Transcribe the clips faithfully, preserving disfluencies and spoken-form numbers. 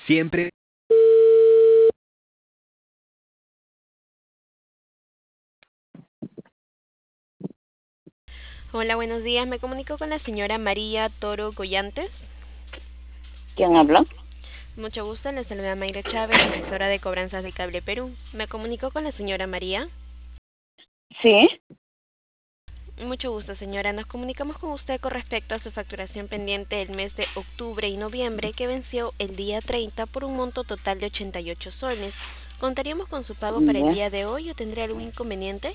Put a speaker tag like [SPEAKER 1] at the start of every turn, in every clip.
[SPEAKER 1] Siempre.
[SPEAKER 2] Hola, buenos días. Me comunico con la señora María Toro Collantes.
[SPEAKER 3] ¿Quién habla?
[SPEAKER 2] Mucho gusto, le saluda Mayra Chávez, asesora de cobranzas de Cable Perú. Me comunico con la señora María.
[SPEAKER 3] Sí,
[SPEAKER 2] Mucho gusto, señora. Nos comunicamos con usted con respecto a su facturación pendiente del mes de octubre y noviembre que venció el día treinta por un monto total de ochenta y ocho soles. ¿Contaríamos con su pago para el
[SPEAKER 3] ya.
[SPEAKER 2] día de hoy o tendría algún inconveniente?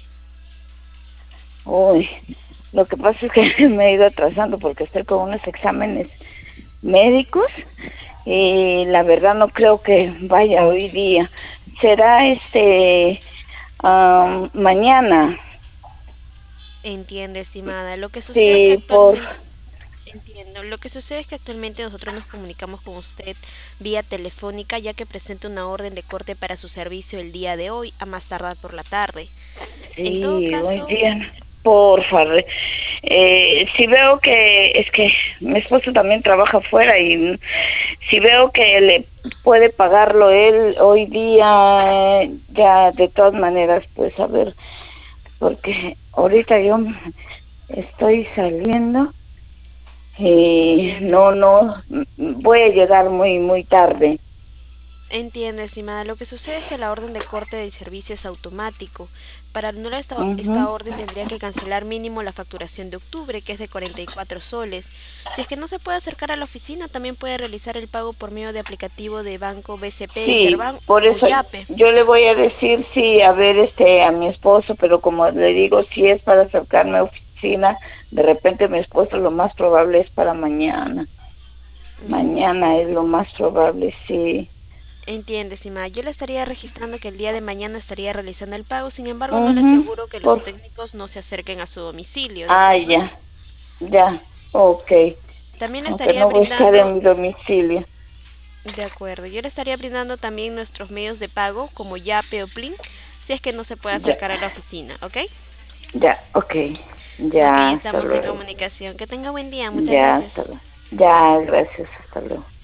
[SPEAKER 3] Uy, lo que pasa es que me he ido atrasando porque estoy con unos exámenes médicos y la verdad no creo que vaya hoy día. Será este am, mañana.
[SPEAKER 2] Entiende, estimada. Lo que sucede es que
[SPEAKER 3] Sí, por
[SPEAKER 2] actualmente Entiendo. Lo que sucede es que actualmente nosotros nos comunicamos con usted vía telefónica ya que presenta una orden de corte para su servicio el día de hoy, a más tardar por la tarde. En todo
[SPEAKER 3] sí, hoy
[SPEAKER 2] caso,
[SPEAKER 3] día, por favor. Eh, si veo que es que mi esposo también trabaja afuera y si veo que le puede pagarlo él hoy día, ya de todas maneras, pues a ver, porque ahorita yo estoy saliendo y
[SPEAKER 2] entiendo.
[SPEAKER 3] no, no, voy a llegar muy, muy tarde.
[SPEAKER 2] Entiendo, estimada. Lo que sucede es que la orden de corte del servicio es automático. Para anular esta, esta
[SPEAKER 3] Ujú.
[SPEAKER 2] orden tendría que cancelar mínimo la facturación de octubre, que es de cuarenta y cuatro soles. Si es que no se puede acercar a la oficina, también puede realizar el pago por medio de aplicativo de Banco B C P,
[SPEAKER 3] Sí,
[SPEAKER 2] Interbank
[SPEAKER 3] por
[SPEAKER 2] o
[SPEAKER 3] eso
[SPEAKER 2] Yape.
[SPEAKER 3] yo le voy a decir sí, a ver, este, a mi esposo, pero como le digo, si es para acercarme a oficina, de repente mi esposo lo más probable es para mañana. Mañana es lo más probable, sí.
[SPEAKER 2] Entiende, estimada. Yo le estaría registrando que el día de mañana estaría realizando el pago, sin embargo, no le
[SPEAKER 3] Mhm.
[SPEAKER 2] aseguro que los
[SPEAKER 3] Por,
[SPEAKER 2] técnicos no se acerquen a su domicilio, ¿de
[SPEAKER 3] ah,
[SPEAKER 2] acuerdo?
[SPEAKER 3] ya, ya, ok.
[SPEAKER 2] También le
[SPEAKER 3] Aunque
[SPEAKER 2] estaría
[SPEAKER 3] no voy a estar
[SPEAKER 2] brindando,
[SPEAKER 3] en mi domicilio.
[SPEAKER 2] de acuerdo, yo le estaría brindando también nuestros medios de pago, como Yape o Plink, si es que no se puede
[SPEAKER 3] Ya,
[SPEAKER 2] acercar a la oficina, ¿ok?
[SPEAKER 3] ya, ok.
[SPEAKER 2] Ok,
[SPEAKER 3] Ya, hasta
[SPEAKER 2] estamos en
[SPEAKER 3] luego.
[SPEAKER 2] comunicación. Que tenga buen día, muchas
[SPEAKER 3] Ya,
[SPEAKER 2] gracias.
[SPEAKER 3] hasta luego. Ya, gracias, hasta luego.